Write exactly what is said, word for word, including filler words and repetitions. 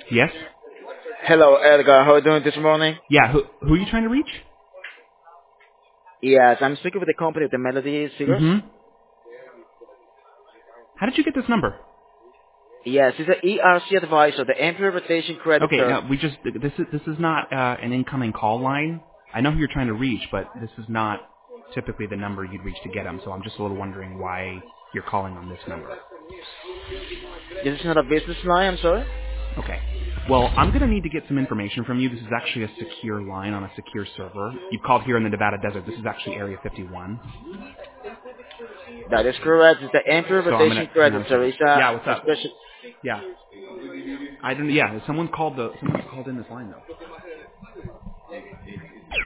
Yes? Hello, Edgar. How are you doing this morning? Yeah, who, who are you trying to reach? Yes, I'm speaking with the company of the Melody Cigars. Mm-hmm. How did you get this number? Yes, it's an E R C advisor, the Employee Rotation Okay, Creditor. no, we just, this is, this is not uh, an incoming call line. I know who you're trying to reach, but this is not typically the number you'd reach to get them, so I'm just a little wondering why you're calling on this number. This is not a business line, I'm sorry. Okay. Well, I'm going to need to get some information from you. This is actually a secure line on a secure server. You've called here in the Nevada desert. This is actually Area fifty-one. That is correct. It's the Employee So I'm going Rotation to, hang on a Creditor. second. It's a, Yeah, what's a up? special... Yeah. I didn't, yeah, someone called the, someone called in this line though.